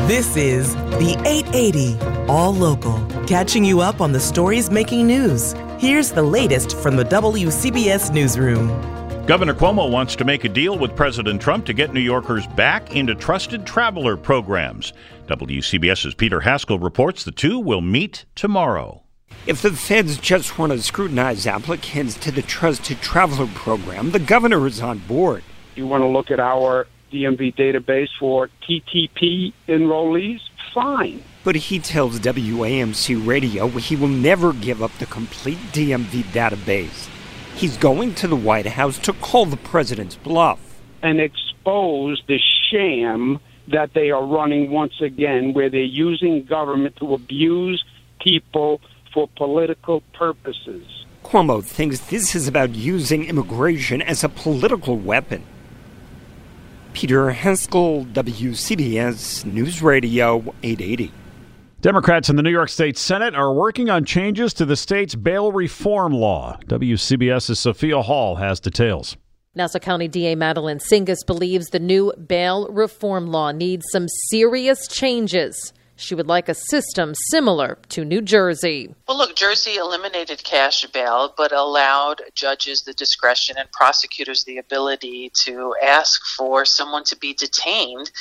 This is the 880 All Local, catching you up on the stories making news. Here's the latest from the WCBS Newsroom. Governor Cuomo wants to make a deal with President Trump to get New Yorkers back into trusted traveler programs. WCBS's Peter Haskell reports the two will meet tomorrow. If the feds just want to scrutinize applicants to the Trusted Traveler program, the governor is on board. You want to look at our DMV database for TTP enrollees? Fine. But he tells WAMC Radio he will never give up the complete DMV database. He's going to the White House to call the president's bluff. And expose the sham that they are running once again, where they're using government to abuse people for political purposes. Cuomo thinks this is about using immigration as a political weapon. Peter Haskell, WCBS News Radio 880. Democrats in the New York State Senate are working on changes to the state's bail reform law. WCBS's Sophia Hall has details. Nassau County DA Madeline Singas believes the new bail reform law needs some serious changes. She would like a system similar to New Jersey. Well, look, Jersey eliminated cash bail, but allowed judges the discretion and prosecutors the ability to ask for someone to be detained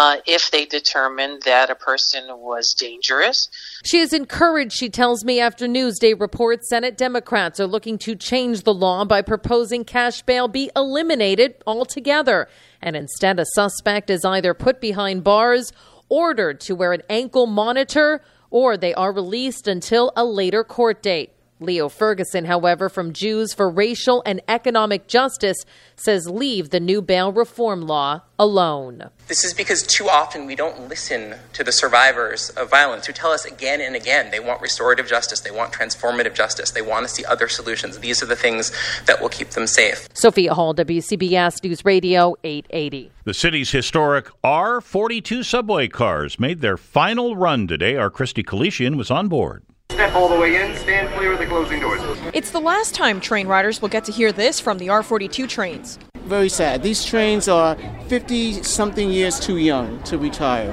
if they determined that a person was dangerous. She is encouraged, she tells me, after Newsday reports Senate Democrats are looking to change the law by proposing cash bail be eliminated altogether. And instead, a suspect is either put behind bars, ordered to wear an ankle monitor, or they are released until a later court date. Leo Ferguson, however, from Jews for Racial and Economic Justice, says leave the new bail reform law alone. This is because too often we don't listen to the survivors of violence who tell us again and again they want restorative justice, they want transformative justice, they want to see other solutions. These are the things that will keep them safe. Sophia Hall, WCBS News Radio 880. The city's historic R42 subway cars made their final run today. Our Christy Kalishian was on board. Step all the way in, stand clear of the closing doors. It's the last time train riders will get to hear this from the R42 trains. Very sad. These trains are 50-something years too young to retire.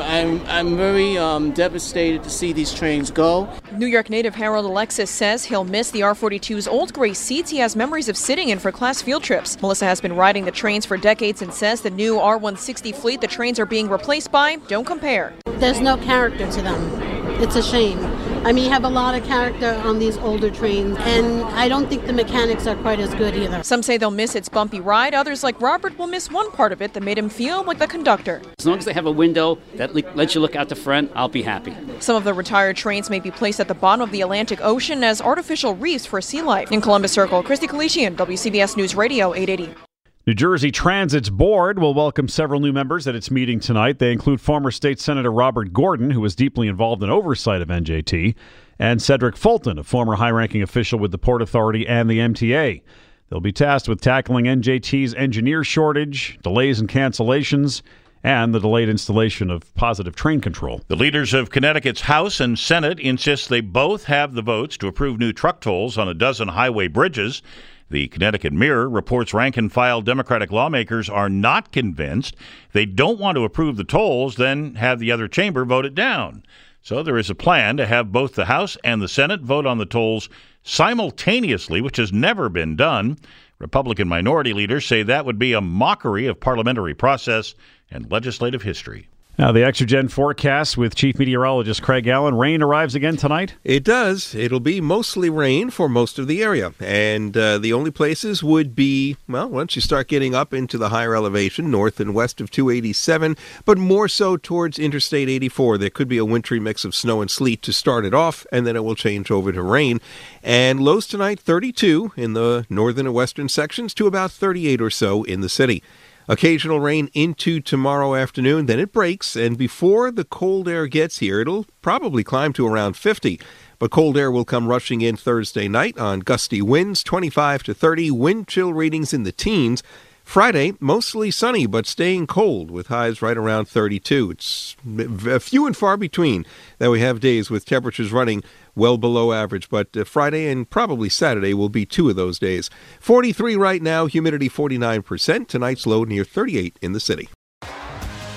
I'm very devastated to see these trains go. New York native Harold Alexis says he'll miss the R42's old gray seats he has memories of sitting in for class field trips. Melissa has been riding the trains for decades and says the new R160 fleet the trains are being replaced by don't compare. There's no character to them. It's a shame. I mean, you have a lot of character on these older trains, and I don't think the mechanics are quite as good either. Some say they'll miss its bumpy ride. Others, like Robert, will miss one part of it that made him feel like the conductor. As long as they have a window that lets you look out the front, I'll be happy. Some of the retired trains may be placed at the bottom of the Atlantic Ocean as artificial reefs for sea life. In Columbus Circle, Christy Kalishian, WCBS News Radio 880. New Jersey Transit's board will welcome several new members at its meeting tonight. They include former State Senator Robert Gordon, who was deeply involved in oversight of NJT, and Cedric Fulton, a former high-ranking official with the Port Authority and the MTA. They'll be tasked with tackling NJT's engineer shortage, delays and cancellations, and the delayed installation of positive train control. The leaders of Connecticut's House and Senate insist they both have the votes to approve new truck tolls on a dozen highway bridges. The Connecticut Mirror reports rank-and-file Democratic lawmakers are not convinced. They don't want to approve the tolls, then have the other chamber vote it down. So there is a plan to have both the House and the Senate vote on the tolls simultaneously, which has never been done. Republican minority leaders say that would be a mockery of parliamentary process and legislative history. Now, the Exergen forecast with Chief Meteorologist Craig Allen. Rain arrives again tonight? It does. It'll be mostly rain for most of the area. And the only places would be, well, once you start getting up into the higher elevation, north and west of 287, but more so towards Interstate 84. There could be a wintry mix of snow and sleet to start it off, and then it will change over to rain. And lows tonight, 32 in the northern and western sections to about 38 or so in the city. Occasional rain into tomorrow afternoon, then it breaks, and before the cold air gets here, it'll probably climb to around 50. But cold air will come rushing in Thursday night on gusty winds, 25 to 30, wind chill readings in the teens. Friday, mostly sunny, but staying cold with highs right around 32. It's few and far between that we have days with temperatures running well below average, but Friday and probably Saturday will be two of those days. 43 right now, humidity 49%. Tonight's low near 38 in the city.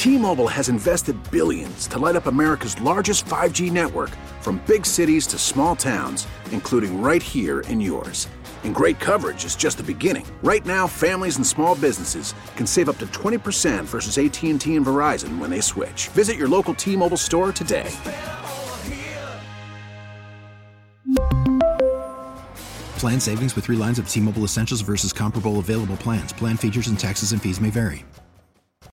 T-Mobile has invested billions to light up America's largest 5G network, from big cities to small towns, including right here in yours. And great coverage is just the beginning. Right now, families and small businesses can save up to 20% versus AT&T and Verizon when they switch. Visit your local T-Mobile store today. Plan savings with 3 lines of T-Mobile Essentials versus comparable available plans. Plan features and taxes and fees may vary.